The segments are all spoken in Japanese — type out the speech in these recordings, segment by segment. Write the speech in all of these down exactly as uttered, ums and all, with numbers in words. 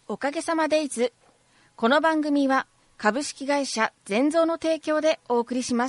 おかげさまデイズ。この番組は株式会社全蔵の提供でお送りします。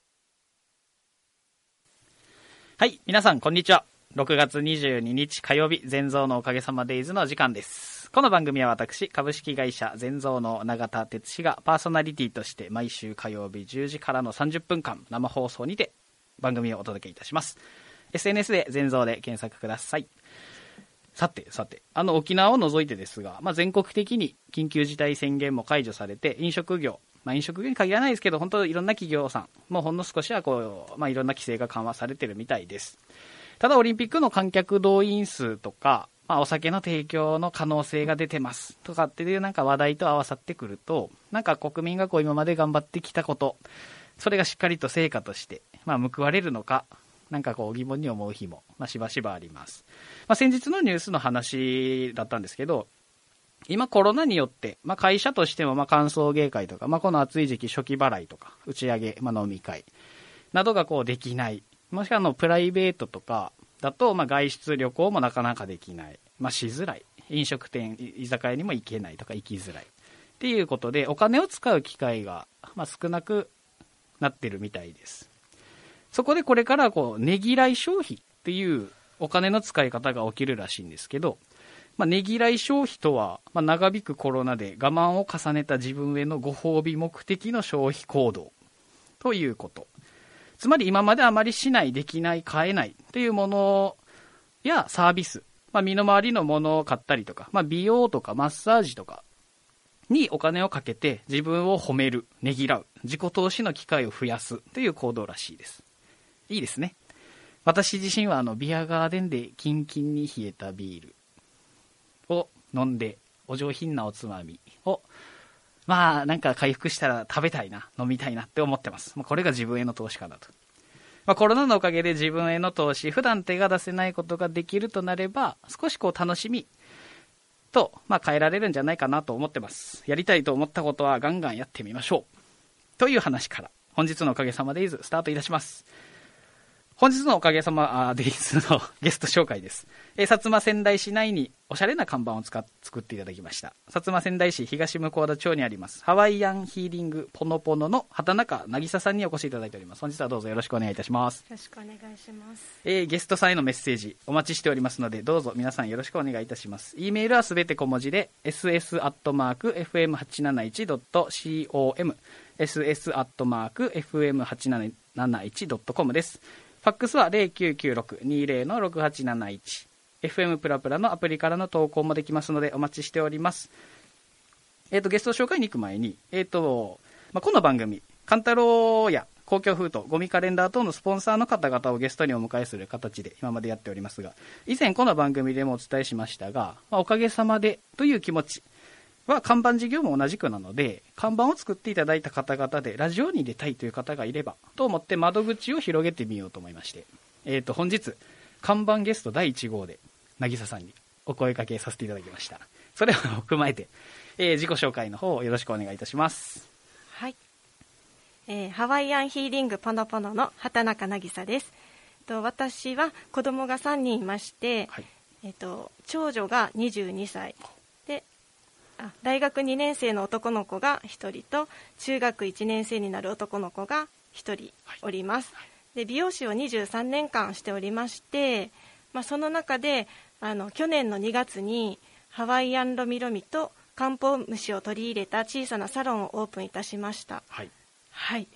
はい、皆さんこんにちは。ろくがつにじゅうににち火曜日、全蔵のおかげさまデイズの時間です。この番組は私、株式会社全蔵の永田哲司がパーソナリティとして毎週火曜日じゅうじからのさんじゅっぷんかん生放送にて番組をお届けいたします。エスエヌエス で全蔵で検索ください。さてさて、あの沖縄を除いてですが、まあ、全国的に緊急事態宣言も解除されて、飲食業、まあ、飲食業に限らないですけど、本当いろんな企業さんもうほんの少しはこう、まあ、いろんな規制が緩和されてるみたいです。ただオリンピックの観客動員数とか、まあ、お酒の提供の可能性が出てますとかっていうなんか話題と合わさってくると、なんか国民がこう今まで頑張ってきたこと、それがしっかりと成果として、まあ、報われるのか、なんかこう疑問に思う日も、まあ、しばしばあります。まあ、先日のニュースの話だったんですけど、今コロナによって、まあ、会社としてもまあ歓送迎会とか、まあ、この暑い時期初期払いとか打ち上げ、まあ、飲み会などがこうできない、もしくはあのプライベートとかだと、まあ外出旅行もなかなかできない、まあ、しづらい、飲食店居酒屋にも行けないとか行きづらいっていうことで、お金を使う機会がまあ少なくなってるみたいです。そこでこれからこうねぎらい消費っていうお金の使い方が起きるらしいんですけど、まあ、ねぎらい消費とは、まあ、長引くコロナで我慢を重ねた自分へのご褒美目的の消費行動ということ。つまり今まであまりしない、できない、買えないというものやサービス、まあ、身の回りのものを買ったりとか、まあ、美容とかマッサージとかにお金をかけて自分を褒める、ねぎらう、自己投資の機会を増やすという行動らしいです。いいですね。私自身はあのビアガーデンでキンキンに冷えたビールを飲んで、お上品なおつまみをまあなんか回復したら食べたいな、飲みたいなって思ってます。まあ、これが自分への投資かなと。まあ、コロナのおかげで自分への投資、普段手が出せないことができるとなれば、少しこう楽しみと、まあ、変えられるんじゃないかなと思ってます。やりたいと思ったことはガンガンやってみましょうという話から、本日のおかげさまデイズスタートいたします。本日のおかげさまデイズのゲスト紹介です。えー、薩摩川内市内におしゃれな看板を使っ作っていただきました。薩摩川内市東向田町にありますハワイアンヒーリングポノポノの畑中渚さんにお越しいただいております。本日はどうぞよろしくお願いいたします。 よろしくお願いします。 えー、ゲストさんへのメッセージお待ちしておりますので、どうぞ皆さんよろしくお願いいたします。E メールはすべて小文字で エスエス アットマーク エフエムはちなないち ドット コム エスエス アットマーク エフエムはちなないち ドット コム です。ファックスは ゼロきゅうきゅうろく にゼロのろくはちなないち、 エフエム プラプラのアプリからの投稿もできますのでお待ちしております。えっ、ー、とゲスト紹介に行く前に、えっ、ー、と、まあ、この番組カンタロウや公共封筒、ゴミカレンダー等のスポンサーの方々をゲストにお迎えする形で今までやっておりますが、以前この番組でもお伝えしましたが、まあ、おかげさまでという気持ちは看板事業も同じくなので、看板を作っていただいた方々でラジオに出たいという方がいればと思って窓口を広げてみようと思いまして、えーと本日看板ゲストだいいち号で渚さんにお声掛けさせていただきました。それを踏まえて、えー、自己紹介の方をよろしくお願いいたします。 はい、えー、ハワイアンヒーリングポノポノの畑中渚です。と私は子供がさんにんいまして、はい、えーと長女がにじゅうにさいで、あ大学にねん生の男の子がひとりと中学いちねん生になる男の子がひとりおります。はい、で美容師をにじゅうさんねんかんしておりまして、まあ、その中であの去年のにがつにハワイアンロミロミと漢方虫を取り入れた小さなサロンをオープンいたしました。 はい、 はい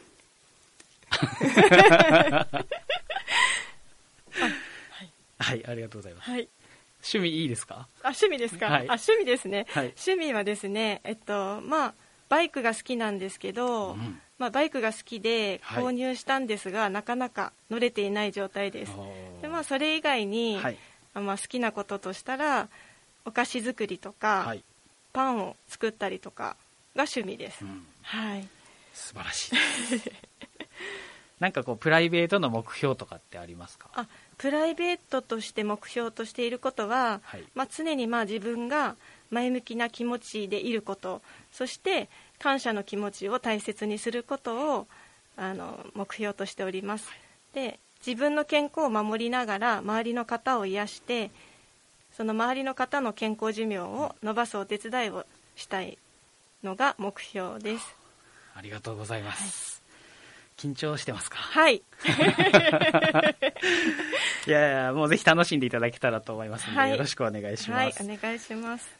はい、ありがとうございます。 はい、 趣味いいですか？ あ、趣味ですか？ はい、 あ、趣味ですね。 はい、 趣味はですね、えっとまあバイクが好きなんですけど、うんまあ、バイクが好きで購入したんですが、はい、なかなか乗れていない状態です。で、まあ、それ以外に、はいまあ、好きなこととしたらお菓子作りとか、はい、パンを作ったりとかが趣味です。うん、はい、 素晴らしいですなんかこうプライベートの目標とかってありますか？ あ、プライベートとして目標としていることは、はいまあ、常にまあ自分が前向きな気持ちでいること、そして感謝の気持ちを大切にすることをあの目標としております。で、自分の健康を守りながら周りの方を癒して、 その周りの方の健康寿命を伸ばすお手伝いをしたいのが目標です。 ありがとうございます、はい、緊張してますか？ はいいやいや、もうぜひ楽しんでいただけたらと思いますので、はい、よろしくお願いします。 はい、お願いします。